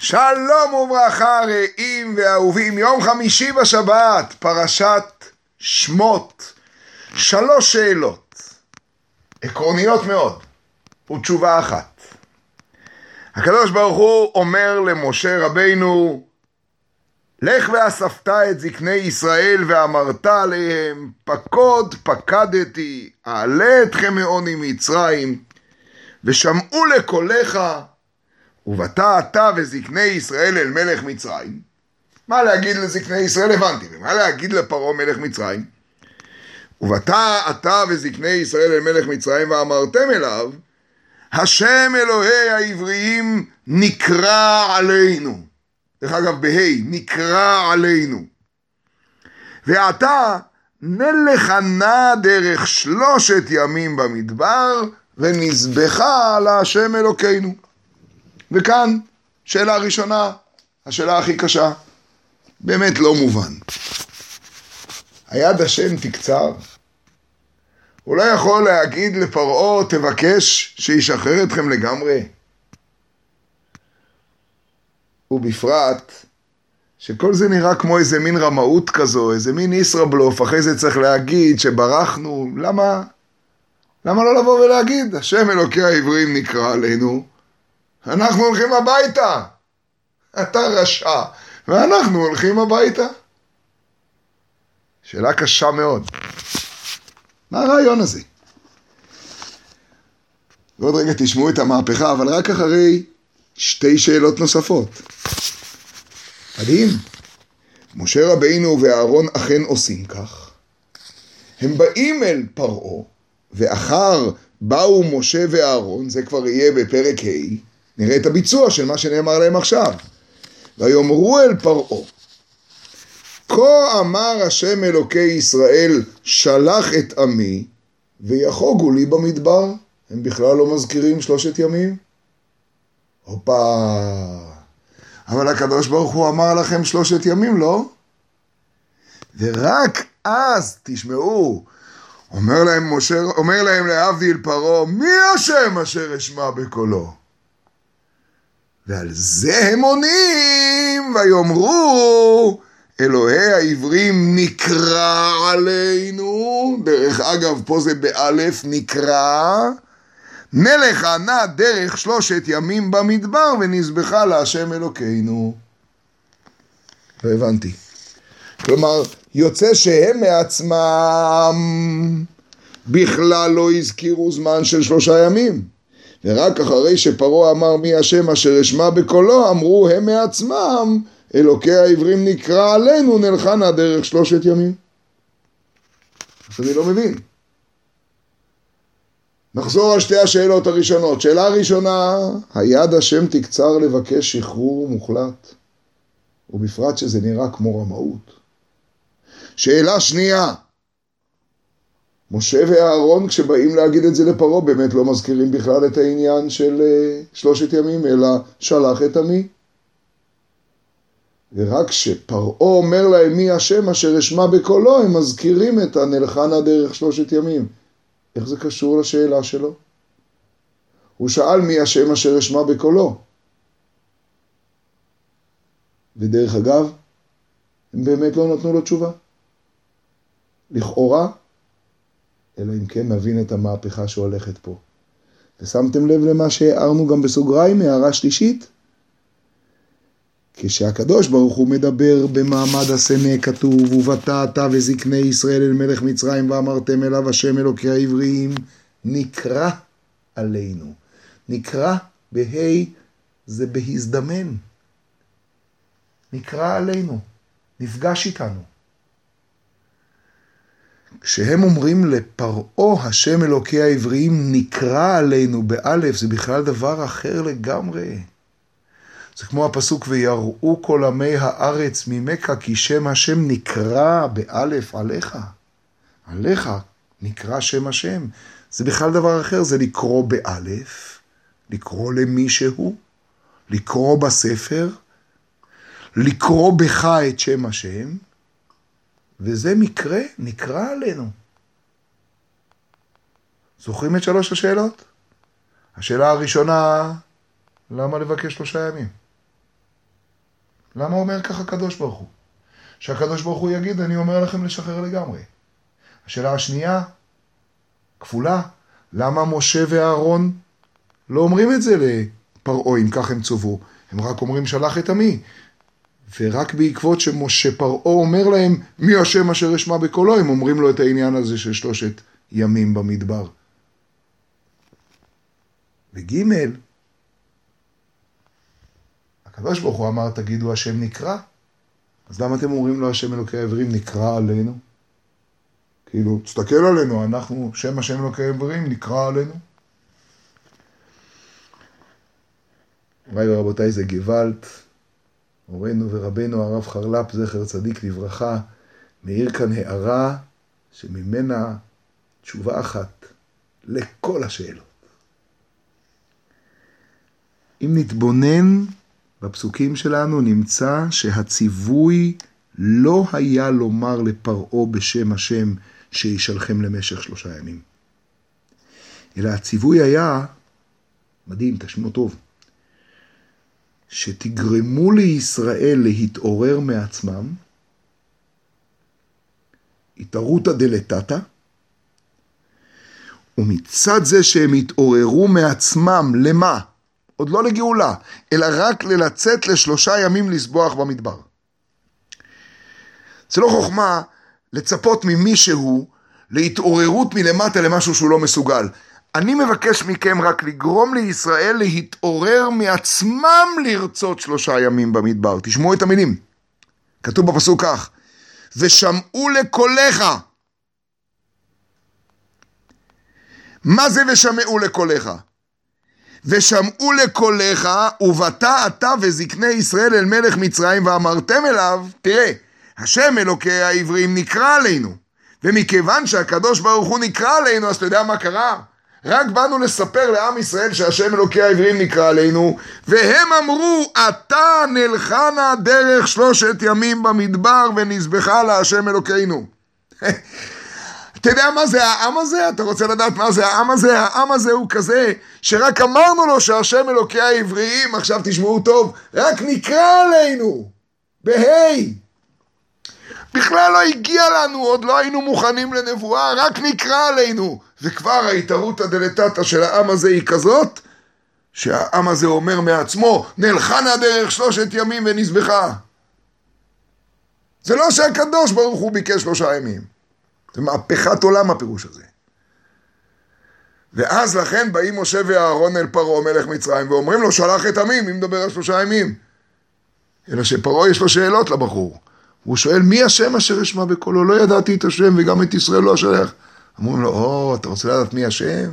שלום וברכה רעים ואהובים, יום חמישי בשבת, פרשת שמות. 3 שאלות עקרוניות מאוד ותשובה אחת. הקדוש ברוך הוא אומר למשה רבינו, לך ואספת את זקני ישראל ואמרת עליהם, פקוד פקדתי, אעלה אתכם מעוני מצרים, ושמעו לקולך, ובאת אתה וזקני ישראל אל מלך מצרים. מה להגיד לזקני ישראל? הבנתי. ומה להגיד לפרעה מלך מצרים? ובאת אתה וזקני ישראל אל מלך מצרים ואמרתם אליו, השם אלוהי העבריים נקרא עלינו. דרך אגב, בהי, נקרא עלינו. ועתה נלך נא דרך 3 ימים במדבר, ונזבחה להשם אלוקינו. וכאן, שאלה ראשונה, השאלה הכי קשה, באמת לא מובן. היד השם תקצר? הוא לא יכול להגיד לפרעה, תבקש שישחרר אתכם לגמרי. ובפרט, שכל זה נראה כמו איזה מין רמאות כזו, איזה מין ישראבלוף, אחרי זה צריך להגיד שברחנו. למה לא לבוא ולהגיד, השם אלוקי העברים נקרא עלינו, אנחנו הולכים הביתה. אתה רשע, ואנחנו הולכים הביתה. שאלה קשה מאוד. מה הרעיון הזה? ועוד רגע תשמעו את המהפכה, אבל רק אחרי 2 שאלות נוספות. מדהים. משה רבינו ואהרון אכן עושים כך. הם באים אל פרעה, ואחר באו משה ואהרון, זה כבר יהיה בפרק ה', נראה את הביצוע של מה שנאמר להם עכשיו. ויאמרו אל פרעה, כה אמר השם אלוקי ישראל, שלח את עמי, ויחוגו לי במדבר. הם בכלל לא מזכירים 3 ימים? הופה. אבל הקדוש ברוך הוא אמר לכם 3 ימים, לא? ורק אז, תשמעו, אומר להם להבדיל פרעה, מי השם אשר אשמע בקולו? ועל זה הם עונים, ויאמרו, אלוהי העברים נקרא עלינו. דרך אגב, פה זה באלף, נקרא. נלך נא דרך 3 ימים במדבר, ונזבחה להשם אלוקינו. לא הבנתי. כלומר, יוצא שהם מעצמם בכלל לא הזכירו זמן של 3 ימים. ורק אחרי שפרעה אמר מי השם אשר אשמע בקולו, אמרו הם מעצמם, אלוקי העברים נקרא עלינו, נלכה נא דרך 3 ימים. אז אני לא מבין. נחזור על 2 השאלות הראשונות. שאלה ראשונה, היד השם תקצר לבקש שחרור מוחלט, ובפרט שזה נראה כמו רמאות. שאלה שנייה, משה ואהרון כשבאים להגיד את זה לפרעה באמת לא מזכירים בכלל את העניין של 3 ימים, אלא שלח את עמי. ורק כשפרעה אומר להם מי השם אשר אשמע בקולו, הם מזכירים את הנלכה נא דרך 3 ימים. איך זה קשור לשאלה שלו? הוא שאל מי השם אשר אשמע בקולו. ודרך אגב, הם באמת לא נתנו לו תשובה. לכאורה, אלא אם כן נבין את המהפכה שהולכת פה. ושמתם לב למה שהערנו גם בסוגריים, הערה שלישית? כשהקדוש ברוך הוא מדבר במעמד הסנה כתוב, ובאת אתה וזקני ישראל אל מלך מצרים ואמרתם אליו השם אלוקי העברים נקרא עלינו. נקרא בהי זה בהזדמן. נקרא עלינו. נפגש איתנו. כשהם אומרים לפרעה השם אלוקי העברים נקרא עלינו באלף, זה בכלל דבר אחר לגמרי. זה כמו הפסוק ויראו כל עמי הארץ ממך כי שם השם נקרא באלף עליך. עליך נקרא שם השם. זה בכלל דבר אחר, זה לקרוא באלף, לקרוא למישהו, לקרוא בספר, לקרוא בך את שם השם, וזה מקרה, נקרא עלינו. זוכרים את 3 השאלות? השאלה הראשונה, למה לבקש 3 ימים? למה אומר ככה הקדוש ברוך הוא? שהקדוש ברוך הוא יגיד, אני אומר לכם לשחרר לגמרי. השאלה השנייה, כפולה, למה משה ואהרון לא אומרים את זה לפרעה, אם כך הם צובו? הם רק אומרים שלח את עמי. ורק בעקבות שפרעה אומר להם, מי השם אשר אשמע בקולו, הם אומרים לו את העניין הזה של 3 ימים במדבר. וג' הקדוש ברוך הוא אמר, תגידו השם נקרא. אז למה אתם אומרים לו השם אלוקי העברים נקרא עלינו? כאילו, תסתכל עלינו, אנחנו, שם השם אלוקי העברים נקרא עלינו. מוריי ורבותיי, זה גוואלד. מורנו ורבנו הרב חרל"פ זכר צדיק לברכה, מאיר כאן הערה שממנה תשובה אחת לכל השאלות. אם נתבונן בפסוקים שלנו, נמצא שהציווי לא היה לומר לפרעה בשם השם שישלחם למשך 3 ימים. אלא הציווי היה, מדהים, תשמעו טוב, שתגרמו לישראל להתעורר מעצמם, התערותא דלתתא, ומצד זה שהם התעוררו מעצמם, למה? עוד לא לגאולה, אלא רק לצאת ל3 ימים לסבוח במדבר. זה לא חוכמה לצפות ממישהו להתעוררות מלמטה למשהו שהוא לא מסוגל. אני מבקש מכם רק לגרום לישראל להתעורר מעצמם לרצות 3 ימים במדבר. תשמעו את המילים. כתוב בפסוק כך, ושמעו לקולך. מה זה ושמעו לקולך? ושמעו לקולך, ובאת אתה וזקני ישראל אל מלך מצרים, ואמרתם אליו, תראה, השם אלוקי העברים נקרא עלינו, ומכיוון שהקדוש ברוך הוא נקרא עלינו, אז אתה יודע מה קרה? רק באנו לספר לעם ישראל שהשם אלוקי העברים נקרא עלינו, והם אמרו, אתה נלחנה דרך 3 ימים במדבר, ונזבחה להשם אלוקינו. אתה יודע מה זה העם הזה? אתה רוצה לדעת מה זה העם הזה? העם הזה הוא כזה שרק אמרנו לו שהשם אלוקי העבריים, עכשיו תשמעו טוב, רק נקרא עלינו, בהי. בכלל לא הגיע לנו, עוד לא היינו מוכנים לנבואה, רק נקרא עלינו. וכבר ההתערותא דלתתא של העם הזה היא כזאת, שהעם הזה אומר מעצמו, נלחנה דרך 3 ימים ונזבחה. זה לא שהקדוש ברוך הוא ביקש 3 ימים. זה מהפכת עולם הפירוש הזה. ואז לכן באים משה ואהרון אל פרעה מלך מצרים, ואומרים לו שלח את עמי, מי מדבר על 3 ימים? אלא שפרעה יש לו שאלות לבחור. הוא שואל מי השם אשר אשמע בקולו? לא ידעתי את השם וגם את ישראל לא אשלח. אמרו לו, אתה רוצה לדעת מי השם?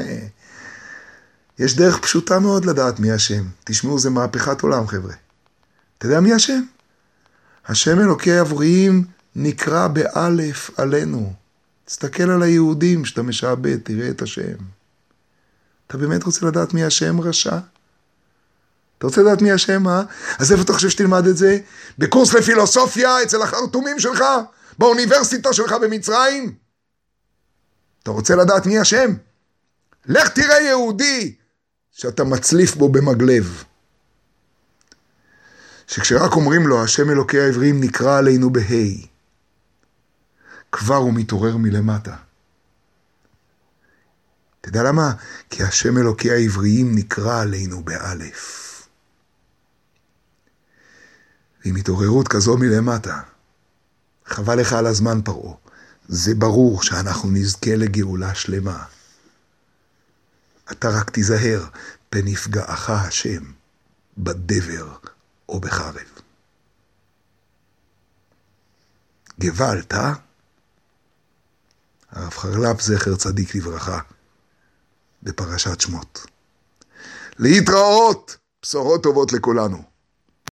יש דרך פשוטה מאוד לדעת מי השם. תשמעו, זה מהפכת עולם חבר'ה. אתה יודע מי השם? השם אלוקי העבריים נקרא באלף עלינו. תסתכל על היהודים שאתה משעבד, תראה את השם. אתה באמת רוצה לדעת מי השם רשע? אתה רוצה לדעת מי השם, אה? אז איפה אתה חושב שתלמד את זה? בקורס לפילוסופיה אצל החרטומים שלך? באוניברסיטה שלך במצרים? אתה רוצה לדעת מי השם? לך תראה יהודי שאתה מצליף בו במגלב. שכשרק אומרים לו השם אלוקי העברים נקרא עלינו בהי, כבר הוא מתעורר מלמטה. אתה יודע למה? כי השם אלוקי העבריים נקרא עלינו באלף. ועם התעוררות כזו מלמטה, חבל לך על הזמן פרעה. זה ברור שאנחנו נזכה לגאולה שלמה. אתה רק תיזהר, פן יפגעך השם בדבר או בחרב. גוואלד, הרב חרל"פ זכר צדיק לברכה, בפרשת שמות. להתראות, בשורות טובות לכולנו.